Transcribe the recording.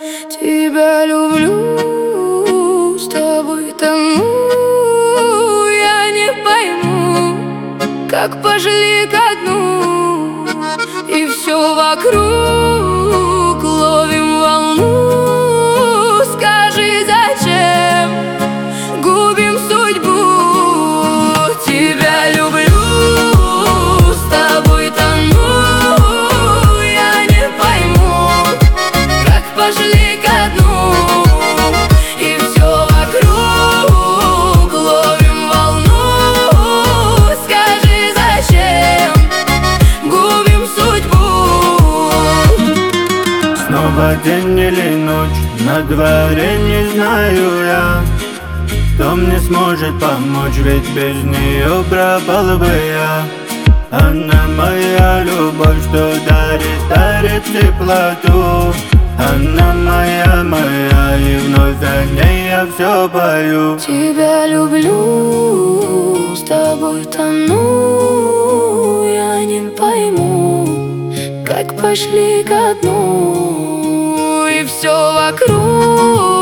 Тебя люблю, с тобой тону. Я не пойму, как пошли ко дну, и все вокруг ловим волну. Скажи, зачем губим судьбу? Тебя люблю, с тобой тону. Я не пойму, как пошли ко дну, и все вокруг ловим волну. Скажи, зачем губим судьбу? Снова день или ночь, на дворе не знаю я, кто мне сможет помочь, ведь без нее пропал бы я. Она моя любовь, что дарит теплоту. Она моя, и вновь о ней я все пою. Тебя люблю, с тобой тону. Я не пойму, как пошли ко дну, и все вокруг